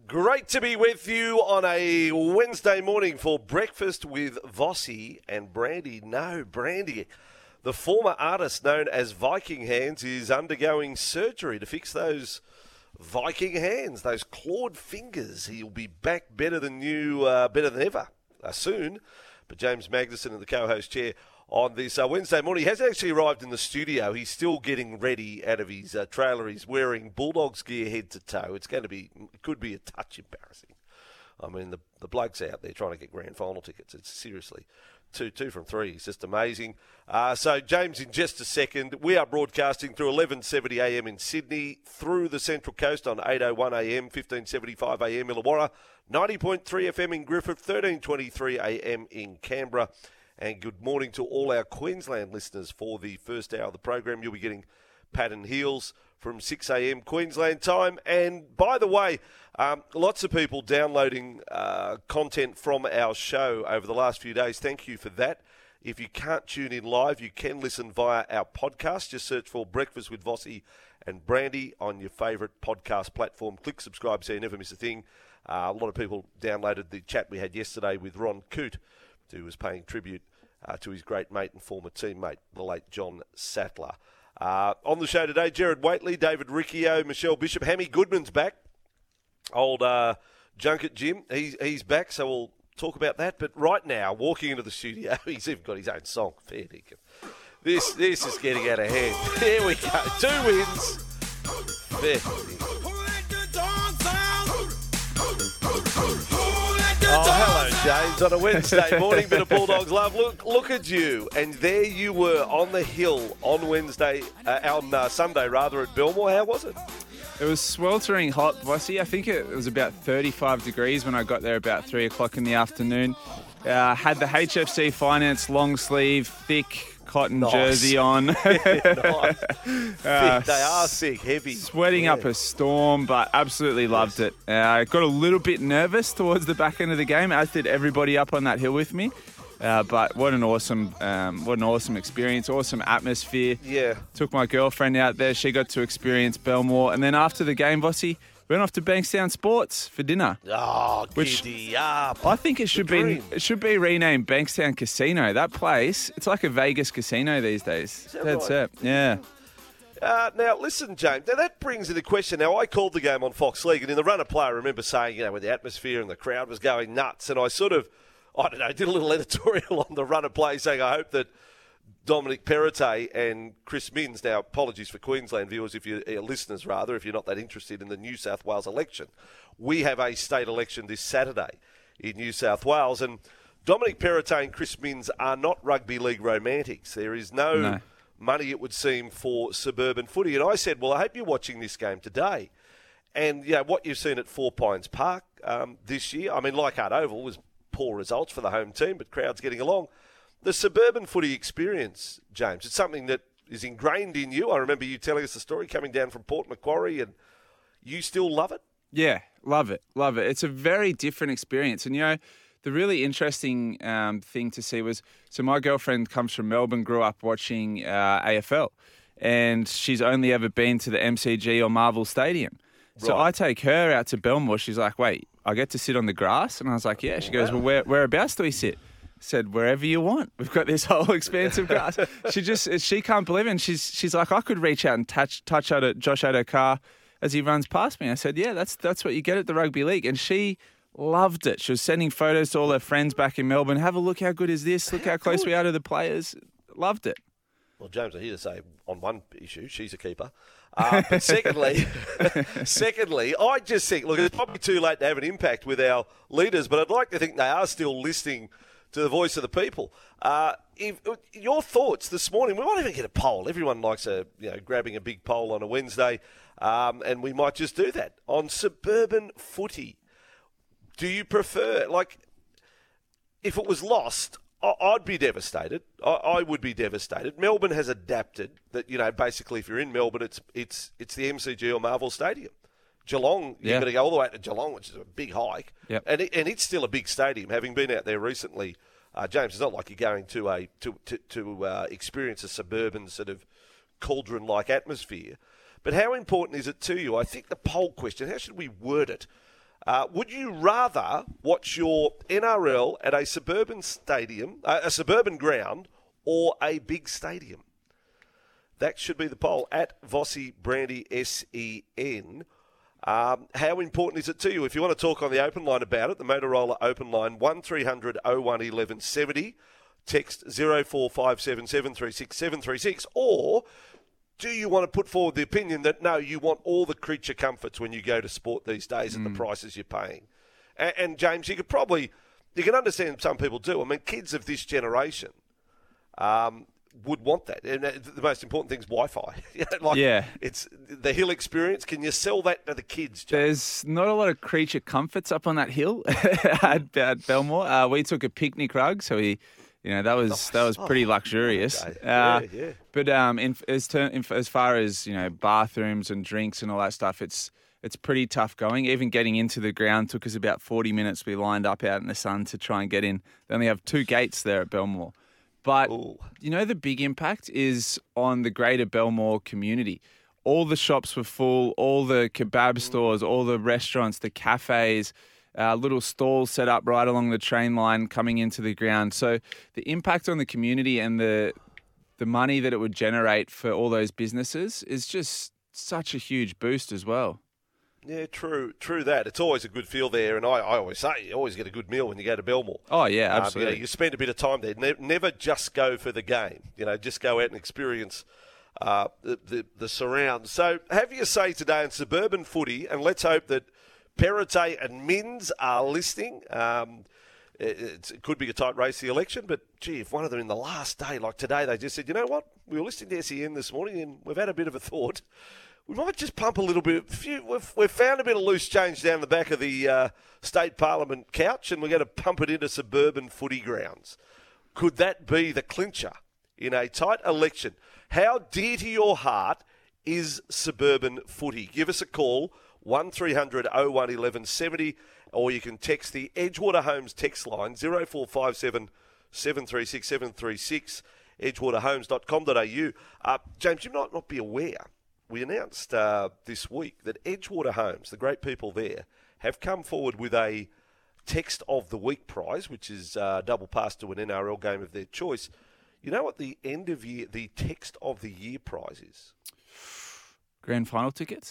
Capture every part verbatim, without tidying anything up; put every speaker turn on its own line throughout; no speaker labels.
Great to be with you on a Wednesday morning for breakfast with Vossi and Brandy. No, Brandy, the former artist known as Viking Hands, is undergoing surgery to fix those Viking hands, those clawed fingers. He'll be back better than new, uh, better than ever uh, soon. But James Magnuson in the co-host chair on this uh, Wednesday morning. He hasn't actually arrived in the studio. He's still getting ready out of his uh, trailer. He's wearing Bulldogs gear head to toe. It's going to be, it could be a touch embarrassing. I mean, the the bloke's out there trying to get grand final tickets. It's seriously two two from three. It's just amazing. Uh, so, James, in just a second, we are broadcasting through eleven seventy a m in Sydney, through the Central Coast on eight oh one a m, fifteen seventy-five a m Illawarra, ninety point three F M in Griffith, thirteen twenty-three a m in Canberra. And good morning to all our Queensland listeners for the first hour of the program. You'll be getting Pat and Heels from six a m Queensland time. And by the way, um, lots of people downloading uh, content from our show over the last few days. Thank you for that. If you can't tune in live, you can listen via our podcast. Just search for Breakfast with Vossi and Brandy on your favourite podcast platform. Click subscribe so you never miss a thing. Uh, a lot of people downloaded the chat we had yesterday with Ron Coote, who was paying tribute uh, to his great mate and former teammate, the late John Sattler. Uh, on the show today, Jared Waitley, David Riccio, Michelle Bishop. Hammy Goodman's back. Old uh, Junket Jim, he's, he's back, so we'll talk about that. But right now, walking into the studio, he's even got his own song. Fair dinkum. This, this is getting out of hand. Here we go. Two wins. Fair dinkum. Oh, hello, James. On a Wednesday morning, bit of Bulldogs love. Look, look at you. And there you were on the hill on Wednesday, uh, on uh, Sunday rather, at Belmore. How was it?
It was sweltering hot, Vossi. I think it was about thirty-five degrees when I got there about three o'clock in the afternoon. Uh, had the H F C Finance long sleeve, thick cotton nice. jersey on.
Nice. uh, they are sick, heavy.
Sweating yeah. up a storm, but absolutely
yes.
loved it. Uh, I got a little bit nervous towards the back end of the game, as did everybody up on that hill with me. Uh, but what an awesome, um, what an awesome experience, awesome atmosphere.
Yeah.
Took my girlfriend out there. She got to experience Belmore. And then after the game, Vossi, went off to Bankstown Sports for dinner.
Oh,
which
giddy up.
I think it should be it should be renamed Bankstown Casino. That place, it's like a Vegas casino these days.
Is that
That's
right?
it. Yeah.
Uh, now, listen, James, now that brings into question. Now, I called the game on Fox League, and in the run of play, I remember saying, you know, when the atmosphere and the crowd was going nuts, and I sort of, I don't know, did a little editorial on the run of play saying I hope that Dominic Perrottet and Chris Minns, now apologies for Queensland viewers, if you uh, listeners rather, if you're not that interested in the New South Wales election. We have a state election this Saturday in New South Wales, and Dominic Perrottet and Chris Minns are not rugby league romantics. There is no, no money, it would seem, for suburban footy. And I said, well, I hope you're watching this game today. And, you know, what you've seen at Four Pines Park um, this year, I mean, Leichhardt Oval was poor results for the home team, but crowds getting along. The suburban footy experience, James, it's something that is ingrained in you. I remember you telling us the story coming down from Port Macquarie, and you still love it?
Yeah, love it, love it. It's a very different experience. And, you know, the really interesting um, thing to see was, so my girlfriend comes from Melbourne, grew up watching uh, A F L, and she's only ever been to the M C G or Marvel Stadium. So right. I take her out to Belmore. She's like, wait, I get to sit on the grass? And I was like, yeah. She goes, well, where, whereabouts do we sit? I said, wherever you want. We've got this whole expanse of grass. She just, she can't believe it. And she's, she's like, I could reach out and touch, touch out at Josh Adokar as he runs past me. I said, yeah, that's, that's what you get at the rugby league. And she loved it. She was sending photos to all her friends back in Melbourne. Have a look, how good is this? Look how, how close good. we are to the players. Loved it.
Well, James, I'm here to say on one issue, she's a keeper. Uh, but secondly, secondly, I just think, look, it's probably too late to have an impact with our leaders, but I'd like to think they are still listening to the voice of the people. Uh, if, your thoughts this morning, we might even get a poll. Everyone likes a, you know, grabbing a big poll on a Wednesday, um, and we might just do that. On suburban footy, do you prefer, like, if it was lost, I'd be devastated. I would be devastated. Melbourne has adapted that, you know, basically if you're in Melbourne, it's it's it's the M C G or Marvel Stadium. Geelong, yeah. you've got to go all the way to Geelong, which is a big hike.
Yep.
And it, and it's still a big stadium. Having been out there recently, uh, James, it's not like you're going to a to to, to uh, experience a suburban sort of cauldron-like atmosphere. But how important is it to you? I think the poll question, how should we word it? Uh, would you rather watch your N R L at a suburban stadium, uh, a suburban ground, or a big stadium? That should be the poll at Vossi Brandy S E N. Um, how important is it to you? If you want to talk on the open line about it, the Motorola open line, one three hundred oh one eleven seventy, text oh four five seven seven three six seven three six, or do you want to put forward the opinion that, no, you want all the creature comforts when you go to sport these days at mm. the prices you're paying? And, and, James, you could probably, you can understand some people do. I mean, kids of this generation um, would want that. And the most important thing is Wi-Fi. You know, like
yeah.
It's the hill experience. Can you sell that to the kids, James?
There's not a lot of creature comforts up on that hill at, at Belmore. Uh, we took a picnic rug, so we... You know, that was nice. that was pretty oh, luxurious.
Okay.
Uh,
yeah, yeah.
But um, in, as, ter- in, as far as, you know, bathrooms and drinks and all that stuff, it's it's pretty tough going. Even getting into the ground took us about forty minutes. We lined up out in the sun to try and get in. They only have two gates there at Belmore. But, Ooh. you know, the big impact is on the greater Belmore community. All the shops were full, all the kebab mm. stores, all the restaurants, the cafes, Uh, little stalls set up right along the train line coming into the ground. So the impact on the community and the the money that it would generate for all those businesses is just such a huge boost as well.
Yeah, true, true that. It's always a good feel there, and I, I always say you always get a good meal when you go to Belmore.
Oh, yeah, absolutely.
Um, you know, you spend a bit of time there. Ne- never just go for the game. You know, just go out and experience uh, the, the, the surrounds. So have your say today in suburban footy, and let's hope that Perrottet and Mins are listening. Um, it, it could be a tight race, the election, but, gee, if one of them in the last day, like today, they just said, you know what, we were listening to S E N this morning and we've had a bit of a thought. We might just pump a little bit. Few, we've, we've found a bit of loose change down the back of the uh, State Parliament couch, and we're going to pump it into suburban footy grounds. Could that be the clincher in a tight election? How dear to your heart is suburban footy? Give us a call, one three hundred oh one eleven seventy, or you can text the Edgewater Homes text line, oh four five seven seven three six seven three six, edgewater homes dot com dot a u. Uh, James, you might not be aware, we announced uh, this week that Edgewater Homes, the great people there, have come forward with a Text of the Week prize, which is uh, double pass to an N R L game of their choice. You know what the end of year, the Text of the Year prize is?
Grand final tickets?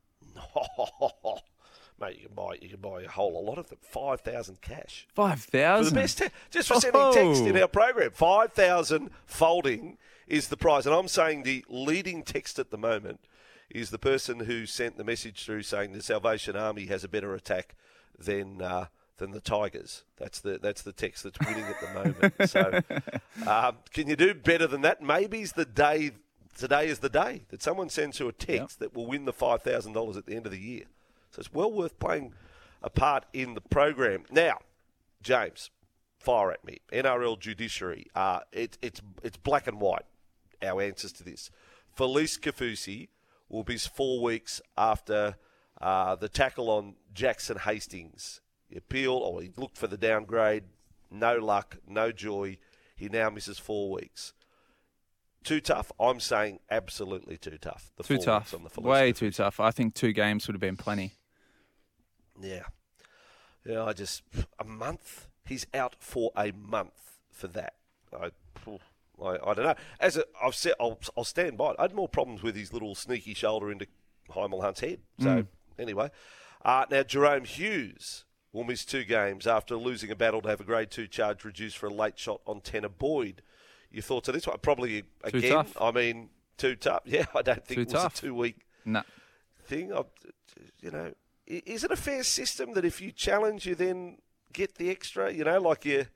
Oh, mate, you can buy you can buy a whole lot of them. Five thousand cash.
Five thousand.
For the best te- just for sending oh. text in our program. Five thousand folding is the prize, and I'm saying the leading text at the moment is the person who sent the message through saying the Salvation Army has a better attack than uh, than the Tigers. That's the that's the text that's winning at the moment. So, um, can you do better than that? Maybe's the day. Today is the day that someone sends you a text yep. that will win the five thousand dollars at the end of the year. So it's well worth playing a part in the program. Now, James, fire at me. N R L judiciary. Uh, it, it's it's black and white, our answers to this. Felice Kaufusi will be four weeks after uh, the tackle on Jackson Hastings. He appealed, or he looked for the downgrade. No luck, no joy. He now misses four weeks. Too tough? I'm saying absolutely too tough. The
too tough. On the Way too tough. I think two games would have been plenty.
Yeah. Yeah, I just... A month? He's out for a month for that. I I, I don't know. As a, I've said, I'll, I'll stand by it. I had more problems with his little sneaky shoulder into Heimel Hunt's head. So, mm. anyway. Uh, now, Jerome Hughes will miss two games after losing a battle to have a grade two charge reduced for a late shot on Tanner Boyd. Your thoughts on this one? Probably, again,
too tough.
I mean, too tough. Yeah, I don't think
too
it was
tough.
a two-week
no.
thing. I, you know, is it a fair system that if you challenge, you then get the extra? You know, like you,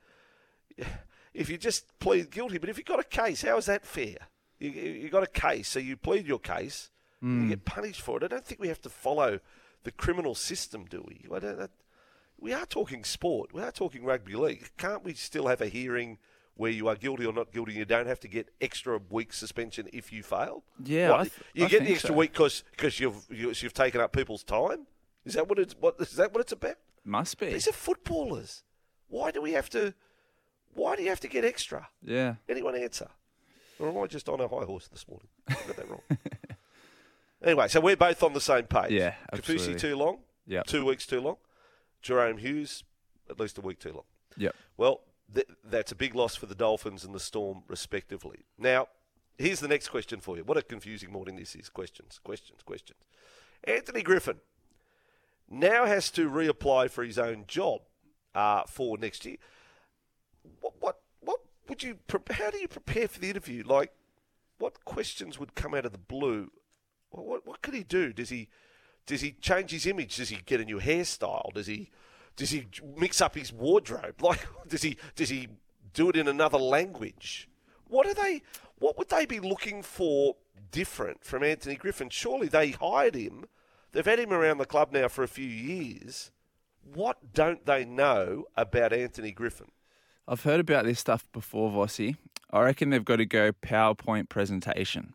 if you just plead guilty. But if you've got a case, how is that fair? You you got a case, so you plead your case, mm. and you get punished for it. I don't think we have to follow the criminal system, do we? I don't, that, we are talking sport. We are talking rugby league. Can't we still have a hearing where you are guilty or not guilty? You don't have to get extra week suspension if you fail.
Yeah,
what,
I th-
you
I
get
think
the extra
so.
week because because you've you, you've taken up people's time. Is that what it's what is that what it's about?
Must be.
These are footballers. Why do we have to? Why do you have to get extra?
Yeah.
Anyone answer? Or am I just on a high horse this morning? I got that wrong. Anyway, so we're both on the same page.
Yeah, absolutely.
Kaufusi too long.
Yeah.
Two weeks too long. Jerome Hughes, at least a week too long.
Yep.
Well, th- that's a big loss for the Dolphins and the Storm, respectively. Now, here's the next question for you. What a confusing morning this is. Questions, questions, questions. Anthony Griffin now has to reapply for his own job uh, for next year. What, what, what would you? Pre- how do you prepare for the interview? Like, what questions would come out of the blue? What, what, what could he do? Does he, does he change his image? Does he get a new hairstyle? Does he, does he mix up his wardrobe? Like, does he, does he do it in another language? What are they? What would they be looking for different from Anthony Griffin? Surely they hired him. They've had him around the club now for a few years. What don't they know about Anthony Griffin?
I've heard about this stuff before, Vossi. I reckon they've got to go PowerPoint presentation.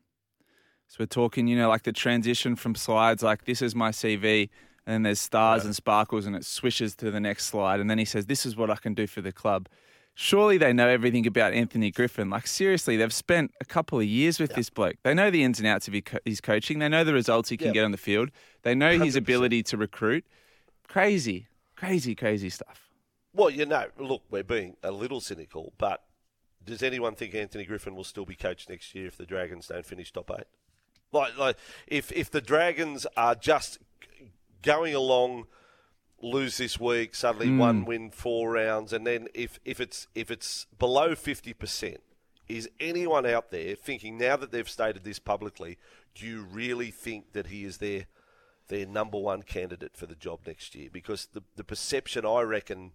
So we're talking, you know, like the transition from slides like this is my C V, and then there's stars
right.
and sparkles and it swishes to the next slide. And then he says, this is what I can do for the club. Surely they know everything about Anthony Griffin. Like, seriously, they've spent a couple of years with yep. this bloke. They know the ins and outs of his coaching. They know the results he can yep. get on the field. They know one hundred percent his ability to recruit. Crazy, crazy, crazy stuff.
Well, you know, look, we're being a little cynical, but does anyone think Anthony Griffin will still be coached next year if the Dragons don't finish top eight? Like, like if if the Dragons are just going along, lose this week, suddenly mm. one win, four rounds, and then if, if it's if it's below fifty percent, is anyone out there thinking, now that they've stated this publicly, do you really think that he is their their number one candidate for the job next year? Because the the perception, I reckon,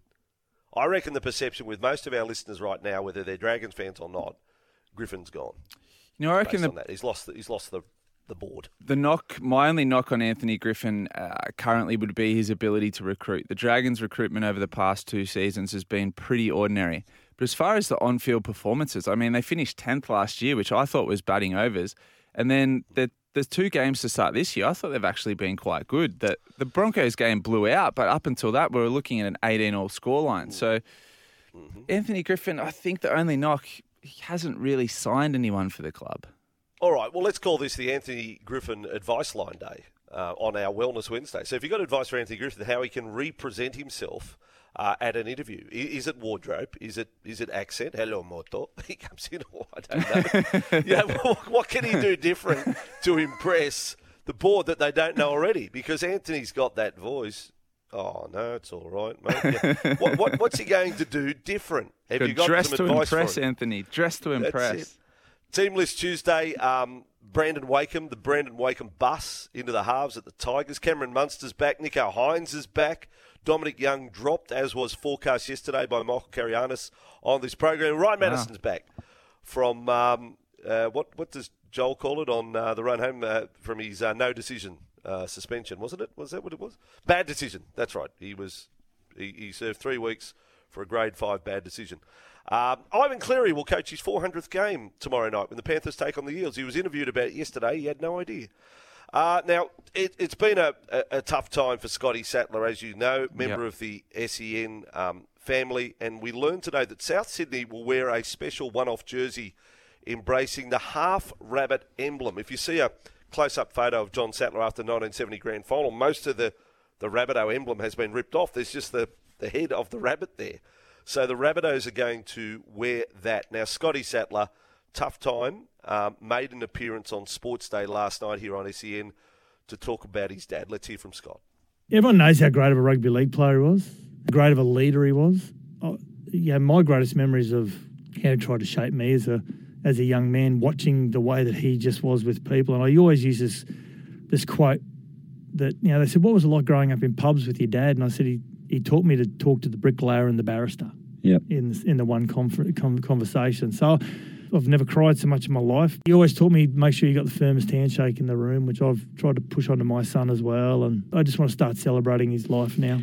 I reckon the perception with most of our listeners right now, whether they're Dragons fans or not, Griffin's gone.
You know, I reckon the,
that. he's lost the, he's lost the the board.
The knock, my only knock on Anthony Griffin uh, currently would be his ability to recruit. The Dragons' recruitment over the past two seasons has been pretty ordinary. But as far as the on-field performances, I mean, they finished tenth last year, which I thought was batting overs. And then the, there's two games to start this year. I thought they've actually been quite good. The, the Broncos game blew out, but up until that, we were looking at an eighteen-all scoreline. So mm-hmm. Anthony Griffin, I think the only knock, he hasn't really signed anyone for the club.
All right, well, let's call this the Anthony Griffin Advice Line Day uh, on our Wellness Wednesday. So if you've got advice for Anthony Griffin, how he can represent himself uh, at an interview. Is it wardrobe? Is it is it accent? Hello, Moto. He comes in, oh, I don't know. yeah, what, what can he do different to impress the board that they don't know already? Because Anthony's got that voice. Oh, no, it's all right, mate. Yeah. what, what, what's he going to do different? Have
Good.
you got
Dress
some
to
advice
impress,
for him?
Anthony. Dress to impress.
That's it. Team list Tuesday, um, Brandon Wakeham, the Brandon Wakeham bus into the halves at the Tigers. Cameron Munster's back. Nico Hines is back. Dominic Young dropped, as was forecast yesterday by Michael Karianis on this program. Ryan Madison's wow. back from, um, uh, what what does Joel call it on uh, the run home uh, from his uh, no decision uh, suspension, wasn't it? Was that what it was? Bad decision. That's right. He was he, he served three weeks for a grade five bad decision. Um, Ivan Cleary will coach his four hundredth game tomorrow night when the Panthers take on the Eels. He was interviewed about it yesterday. He had no idea. Uh, now, it, it's been a, a, a tough time for Scotty Sattler, as you know, member yep. of the S E N um, family. And we learned today that South Sydney will wear a special one-off jersey embracing the half-rabbit emblem. If you see a close-up photo of John Sattler after the nineteen seventy grand final, most of the, the Rabbitoh emblem has been ripped off. There's just the, the head of the rabbit there. So the Rabbitohs are going to wear that. Now, Scotty Sattler, tough time, um, made an appearance on Sports Day last night here on S E N to talk about his dad. Let's hear from Scott.
Everyone knows how great of a rugby league player he was, how great of a leader he was. Oh, yeah, my greatest memories of how he tried to shape me as a as a young man, watching the way that he just was with people. And I always use this this quote that, you know, they said, what was it like growing up in pubs with your dad? And I said, he he taught me to talk to the bricklayer and the barrister. Yep. In in the one conf- con- conversation. So I've never cried so much in my life. He always taught me, make sure you got the firmest handshake in the room, which I've tried to push onto my son as well. And I just want to start celebrating his life now.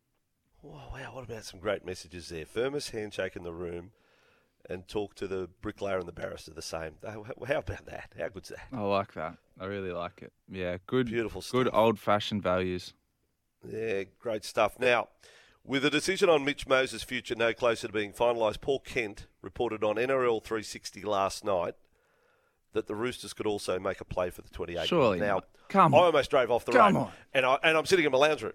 Oh, wow, what about some great messages there? Firmest handshake in the room and talk to the bricklayer and the barrister the same. How about that? How good's that?
I like that. I really like it. Yeah, good,
beautiful stuff.
Good old-fashioned values.
Yeah, great stuff. Now, with a decision on Mitch Moses' future no closer to being finalised, Paul Kent reported on N R L three sixty last night that the Roosters could also make a play for the twenty-eight.
Surely
now,
not. Come
I
on.
almost drove off the
Come
road,
on.
and, I, and I'm sitting in my lounge room.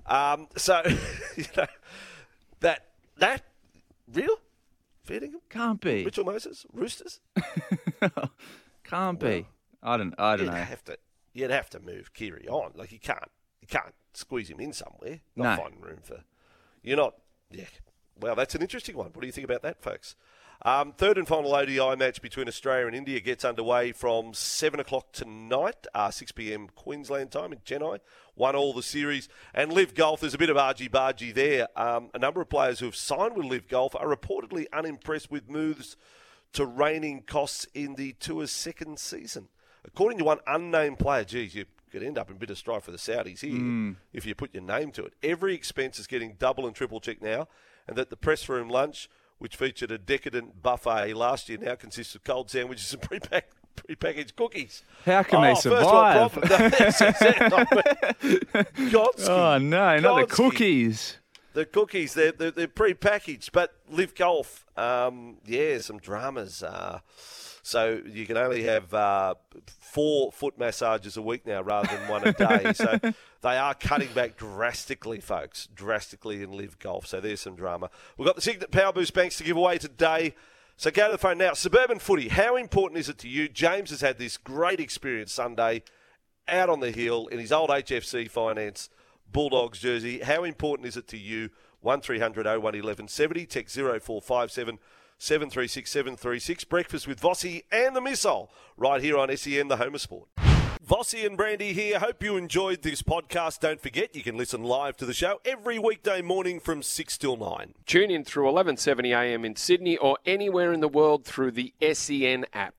Um, so, you know, that, that, real? Feeding
Can't be.
Mitchell Moses? Roosters?
Can't be. I don't. I don't
You'd
know.
have to, you'd have to move Kiri on. Like, you can't, you can't squeeze him in somewhere.
No.
Not finding room for, you're not, yeah. Well, that's an interesting one. What do you think about that, folks? Um, third and final O D I match between Australia and India gets underway from seven o'clock tonight, uh, six p.m. Queensland time in Chennai. Won all the series. And Liv Golf, there's a bit of argy-bargy there. Um, a number of players who have signed with Liv Golf are reportedly unimpressed with moves to reining costs in the tour's second season. According to one unnamed player, geez, you could end up in a bit of strife for the Saudis here mm. if you put your name to it. Every expense is getting double and triple checked now, and that the press room lunch, which featured a decadent buffet last year, now consists of cold sandwiches and pre-packed, pre-packaged cookies.
How can
oh,
they survive?
First world problem. No, that's exactly. Godsky.
Oh, no, not the cookies.
The cookies, they're, they're, they're pre-packaged, but Liv Golf, um, yeah, some dramas. Uh, so you can only have uh, four foot massages a week now rather than one a day. So they are cutting back drastically, folks, drastically in Liv Golf. So there's some drama. We've got the Signet Power Boost banks to give away today. So go to the phone now. Suburban footy, how important is it to you? James has had this great experience Sunday out on the hill in his old H F C Finance Bulldogs jersey. How important is it to you? one three hundred oh one eleven seventy, text zero four five seven seven three six seven three six. Breakfast with Vossi and the Missile right here on S E N, the home of sport. Vossi and Brandy here. Hope you enjoyed this podcast. Don't forget you can listen live to the show every weekday morning from six till nine.
Tune in through eleven seventy a m in Sydney or anywhere in the world through the S E N app.